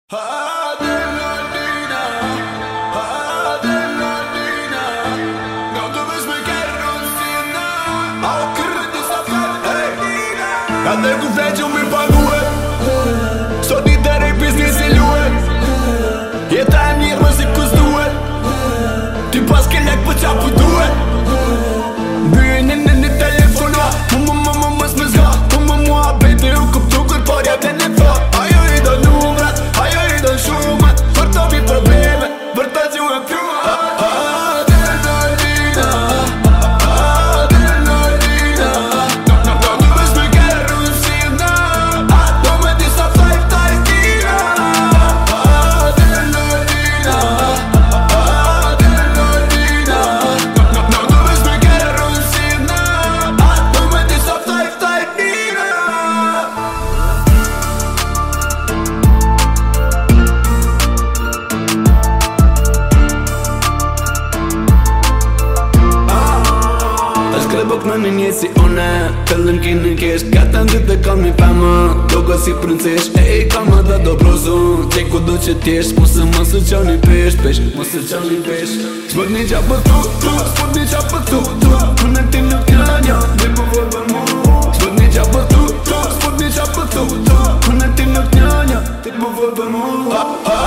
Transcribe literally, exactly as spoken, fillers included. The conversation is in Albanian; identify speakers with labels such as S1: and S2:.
S1: Adrenalina, adrenalina. Não te ves me querosina. Ao querer de safadina. Cadê que o velho me pagou? Só de dar em business e lua. E tá a minha irmã se costua. Tipo as que ele é que pode apudur. Bem, nem nem telefone. Mama mama mas mas ga. Mama mama bete o que tu quer pode até nem falar. Ai ai da número. Шума, фартові проблеми, вертаться у п'юма. Адреналіна, адреналіна. Нам не без me керосина. А то ми десь офлайф та стіна. Адреналіна, адреналіна. Нам не без me керосина. А то ми десь офлайф та стіна. Sklepok në një një si one Të lënki në kesh Ka të ndi dhe kam një fama Dogo si princesh E i kam edhe do brozu Qe ku do që t'jesh Mosë më së qani pesh Pesh, mosë qani pesh Shpët një qa për tu, tu Shpët një qa për tu, tu Unë ti nuk njanja Dhe po vërë për mu Shpët një qa për tu, tu Shpët një qa për tu, tu Unë ti nuk njanja Dhe po vërë për mu